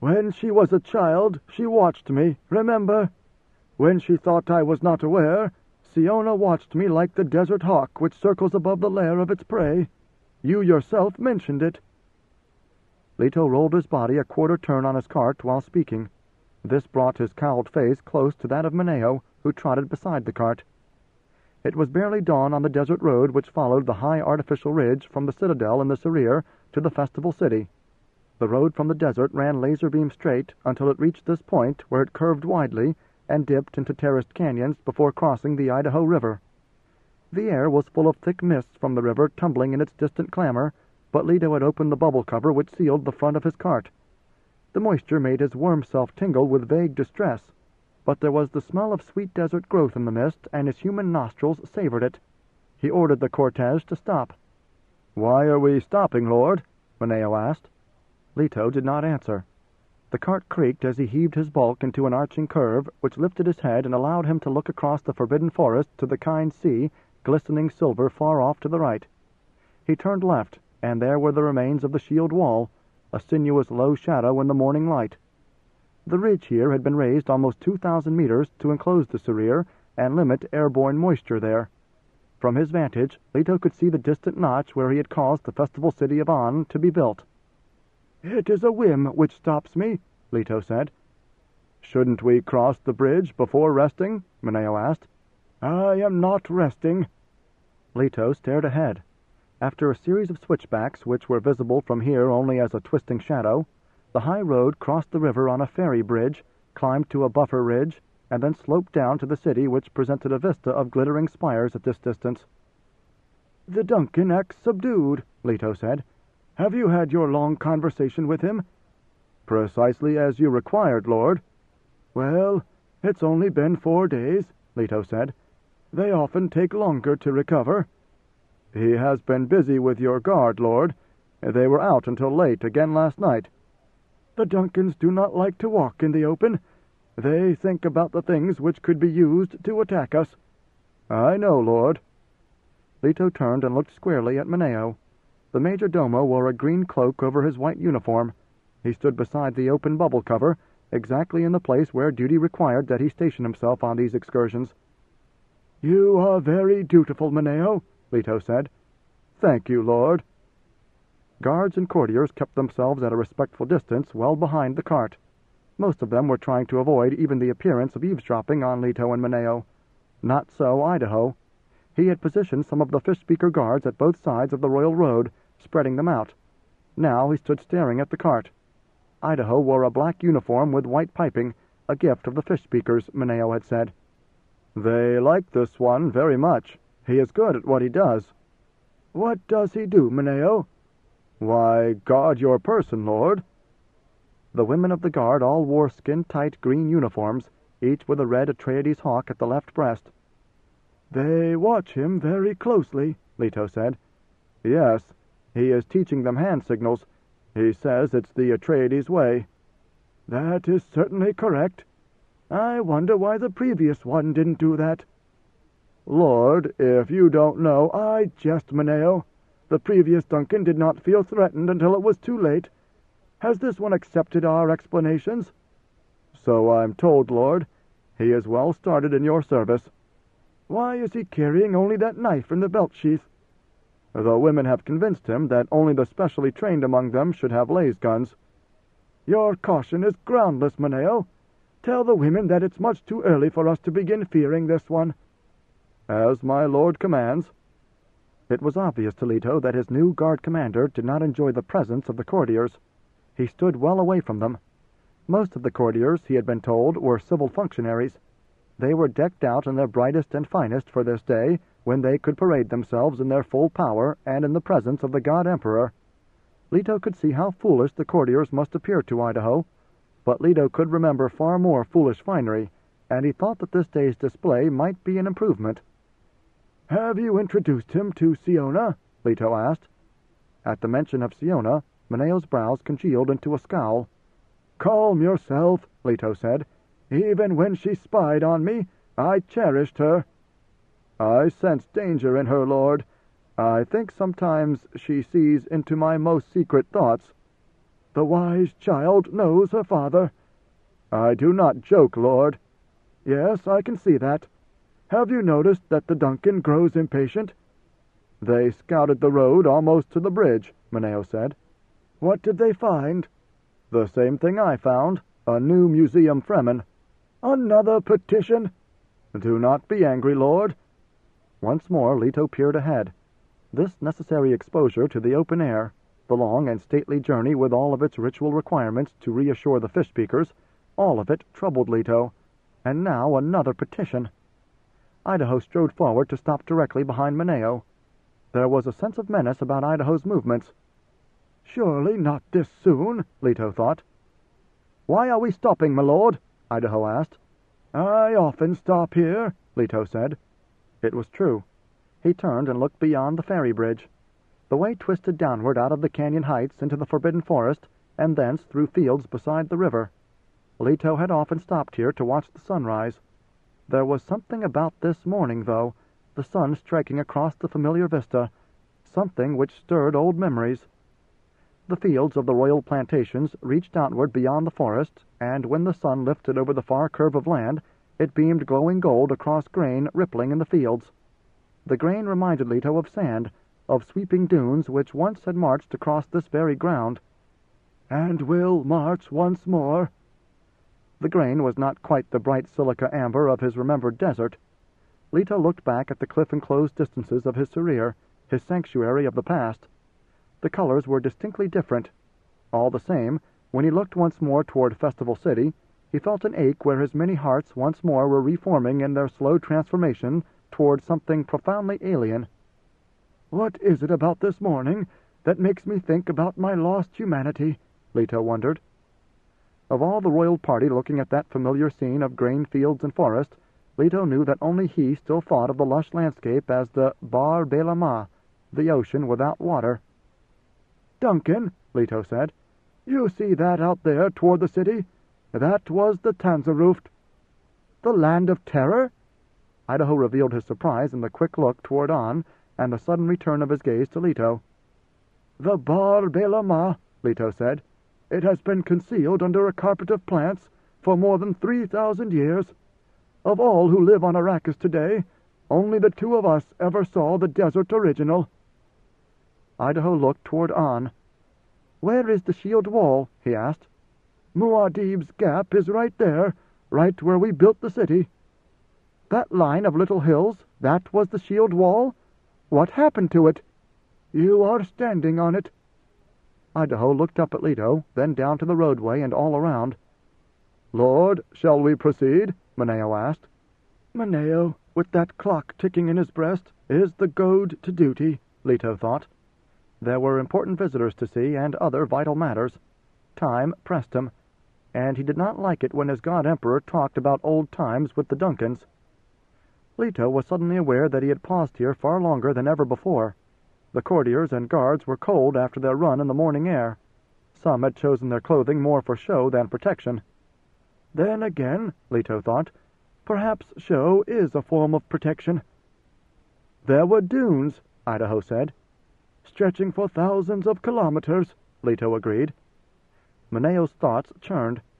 When she was a child, she watched me, remember? When she thought I was not aware, Siona watched me like the desert hawk which circles above the lair of its prey. You yourself mentioned it." Leto rolled his body a quarter turn on his cart while speaking. This brought his cowled face close to that of Mineo, who trotted beside the cart. It was barely dawn on the desert road which followed the high artificial ridge from the citadel in the Serir to the festival city. The road from the desert ran laser-beam straight until it reached this point where it curved widely and dipped into terraced canyons before crossing the Idaho River. The air was full of thick mists from the river tumbling in its distant clamor, but Leto had opened the bubble cover which sealed the front of his cart. The moisture made his worm self tingle with vague distress, but there was the smell of sweet desert growth in the mist, and his human nostrils savored it. He ordered the cortege to stop. "Why are we stopping, Lord?" Mineo asked. Leto did not answer. The cart creaked as he heaved his bulk into an arching curve, which lifted his head and allowed him to look across the forbidden forest to the kind sea, glistening silver far off to the right. He turned left, and there were the remains of the shield wall, a sinuous low shadow in the morning light. The ridge here had been raised almost 2,000 meters to enclose the Serir and limit airborne moisture there. From his vantage, Leto could see the distant notch where he had caused the festival city of On to be built. "It is a whim which stops me," Leto said. "Shouldn't we cross the bridge before resting?" Mineo asked. "I am not resting." Leto stared ahead. After a series of switchbacks, which were visible from here only as a twisting shadow, the high road crossed the river on a ferry bridge, climbed to a buffer ridge, and then sloped down to the city, which presented a vista of glittering spires at this distance. "The Duncan acts subdued," Leto said. "Have you had your long conversation with him?" "Precisely as you required, Lord." "Well, it's only been 4 days," Leto said. "They often take longer to recover." "He has been busy with your guard, Lord. They were out until late again last night." "The Duncans do not like to walk in the open. They think about the things which could be used to attack us." "I know, Lord." Leto turned and looked squarely at Mineo. The major domo wore a green cloak over his white uniform. He stood beside the open bubble cover, exactly in the place where duty required that he station himself on these excursions. "You are very dutiful, Mineo," Leto said. "Thank you, Lord." Guards and courtiers kept themselves at a respectful distance well behind the cart. Most of them were trying to avoid even the appearance of eavesdropping on Leto and Mineo. Not so Idaho. He had positioned some of the fish-speaker guards at both sides of the royal road, spreading them out. Now he stood staring at the cart. Idaho wore a black uniform with white piping, a gift of the fish-speakers, Mineo had said. "They like this one very much. He is good at what he does." "What does he do, Mineo?" "Why, guard your person, Lord." The women of the guard all wore skin-tight green uniforms, each with a red Atreides hawk at the left breast. "They watch him very closely," Leto said. "Yes, he is teaching them hand signals. He says it's the Atreides way." "That is certainly correct. I wonder why the previous one didn't do that." "Lord, if you don't know—" "I jest, Mineo. The previous Duncan did not feel threatened until it was too late. Has this one accepted our explanations?" "So I'm told, Lord. He is well started in your service." "Why is he carrying only that knife in the belt sheath?" "The women have convinced him that only the specially trained among them should have laser guns." "Your caution is groundless, Mineo. Tell the women that it's much too early for us to begin fearing this one." "As my lord commands." It was obvious to Leto that his new guard commander did not enjoy the presence of the courtiers. He stood well away from them. Most of the courtiers, he had been told, were civil functionaries. They were decked out in their brightest and finest for this day, when they could parade themselves in their full power and in the presence of the God Emperor. Leto could see how foolish the courtiers must appear to Idaho, but Leto could remember far more foolish finery, and he thought that this day's display might be an improvement. "Have you introduced him to Siona?" Leto asked. At the mention of Siona, Mineo's brows congealed into a scowl. "Calm yourself," Leto said. "Even when she spied on me, I cherished her." "I sense danger in her, Lord. I think sometimes she sees into my most secret thoughts." The wise child knows her father." "I do not joke, Lord." "Yes, I can see that. Have you noticed that the Duncan grows impatient?" "They scouted the road almost to the bridge," Mineo said. "What did they find?" "The same thing I found, a new museum Fremen." "Another petition?" "Do not be angry, Lord." Once more Leto peered ahead. This necessary exposure to the open air, the long and stately journey with all of its ritual requirements to reassure the fish-speakers, all of it troubled Leto. And now another petition. Idaho strode forward to stop directly behind Mineo. There was a sense of menace about Idaho's movements. "Surely not this soon," Leto thought. "Why are we stopping, my lord?" Idaho asked. "I often stop here," Leto said. It was true. He turned and looked beyond the ferry bridge. The way twisted downward out of the canyon heights into the forbidden forest, and thence through fields beside the river. Leto had often stopped here to watch the sunrise. There was something about this morning, though, the sun striking across the familiar vista, something which stirred old memories. The fields of the royal plantations reached outward beyond the forest, and when the sun lifted over the far curve of land, it beamed glowing gold across grain rippling in the fields. The grain reminded Leto of sand, of sweeping dunes which once had marched across this very ground. "And will march once more." The grain was not quite the bright silica amber of his remembered desert. Leto looked back at the cliff-enclosed distances of his Sarir, his sanctuary of the past. The colors were distinctly different. All the same, when he looked once more toward Festival City, he felt an ache where his many hearts once more were reforming in their slow transformation toward something profoundly alien. "What is it about this morning that makes me think about my lost humanity?" Leto wondered. Of all the royal party looking at that familiar scene of grain fields and forest, Leto knew that only he still thought of the lush landscape as the Bar Belama, the ocean without water. "Duncan," Leto said, "you see that out there toward the city? That was the Tanzaruft." "The Land of Terror?" Idaho revealed his surprise in the quick look toward On and the sudden return of his gaze to Leto. "The Bar Belama," Leto said. "It has been concealed under a carpet of plants for more than 3,000 years. Of all who live on Arrakis today, only the two of us ever saw the desert original." Idaho looked toward On. "Where is the shield wall?" he asked. "Muad'Dib's gap is right there, right where we built the city." "That line of little hills, that was the shield wall? What happened to it?" "You are standing on it." Idaho looked up at Leto, then down to the roadway and all around. "Lord, shall we proceed?" Mineo asked. "Mineo, with that clock ticking in his breast, is the goad to duty," Leto thought. There were important visitors to see, and other vital matters. Time pressed him, and he did not like it when his god-emperor talked about old times with the Duncans. Leto was suddenly aware that he had paused here far longer than ever before. The courtiers and guards were cold after their run in the morning air. Some had chosen their clothing more for show than protection. Then again, Leto thought, perhaps show is a form of protection. "There were dunes," Idaho said. "Stretching for thousands of kilometers," Leto agreed. Mineo's thoughts churned.